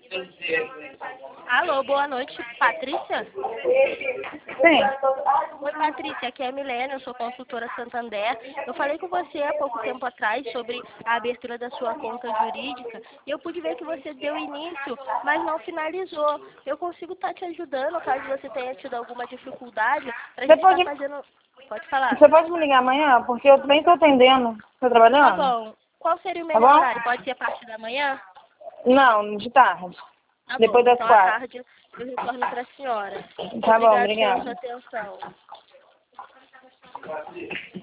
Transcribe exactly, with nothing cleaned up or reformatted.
Alô, boa noite, Patrícia? Sim. Oi, Patrícia, aqui é a Milena, eu sou consultora Santander. Eu falei com você há pouco tempo atrás sobre a abertura da sua conta jurídica e eu pude ver que você deu início, mas não finalizou. Eu consigo estar te ajudando caso você tenha tido alguma dificuldade pra gente Depois estar de... fazendo... Pode falar. Você pode me ligar amanhã? Porque eu também estou atendendo. Estou Tá trabalhando? bom. Qual seria o Tá melhor bom? horário? Pode ser a partir da manhã? Não, de tarde. Tá Depois bom, das então à quatro. tarde eu retorno para a senhora. Tá bom, Obrigada pela sua obrigada. atenção.